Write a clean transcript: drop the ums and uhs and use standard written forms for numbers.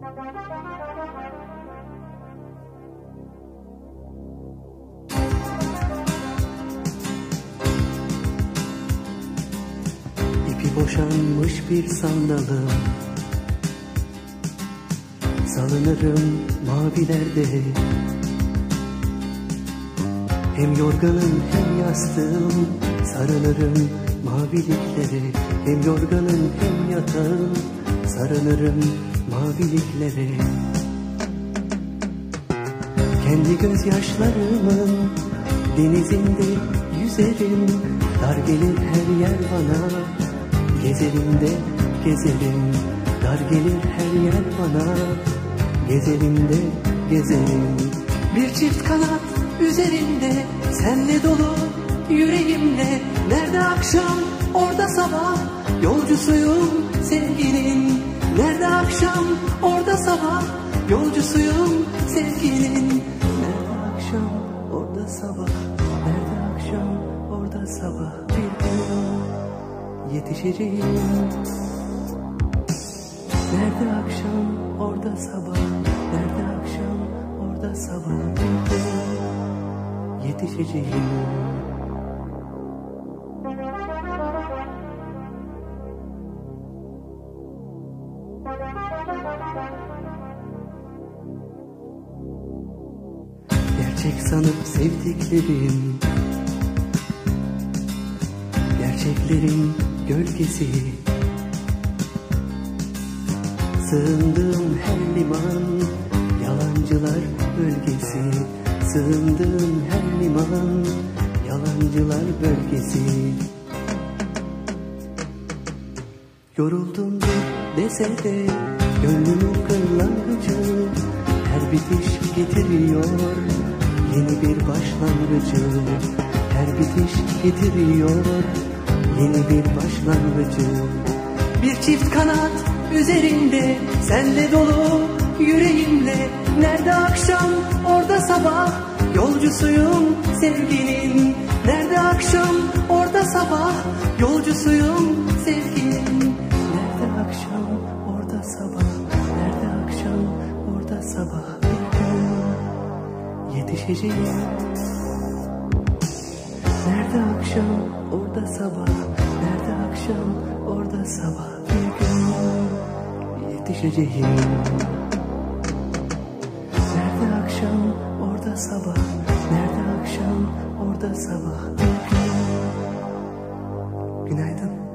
İpi boşanmış bir sandalım, salınırım mavilerde. Hem yorganım hem yastığım, sarılırım maviliklere. Hem yorganım hem yatağım, sarılırım maviliklere. Kendi gözyaşlarımın denizinde yüzerim. Dar gelir her yer bana, gezerim de gezerim. Dar gelir her yer bana, gezerim de gezerim. Bir çift kanat üzerinde, senle dolu yüreğimle. Nerede akşam orada sabah, yolcusuyum sevgilin. Nerede akşam orada sabah, yolcusuyum sevgilin. Nerede akşam orada sabah, nerede akşam orada sabah. Bir gün yetişeceğim. Nerede akşam orada sabah, nerede akşam orada sabah. Bir gün yetişeceğim. Gerçek sanıp sevdiklerim, gerçeklerin gölgesi. Sığındığım her liman, yalancılar bölgesi. Sığındığım her liman, yalancılar bölgesi. Yoruldumdur dese de gönlümün kırlangıcı. Her bitiş getiriyor yeni bir başlangıcı. Her bitiş getiriyor yeni bir başlangıcı. Bir çift kanat üzerinde, senle dolu yüreğimle. Nerede akşam orada sabah, yolcusuyum sevgilin. Nerede akşam orada sabah, yolcusuyum sevgilin. Nerede akşam orada sabah, nerede akşam orada sabah. Bir gün yetişeceğim. Nerede akşam orada sabah, nerede akşam orada sabah. Bir gün yetişeceğim. Nerede akşam orada sabah, nerede akşam orada sabah. Bir gün. Günaydın.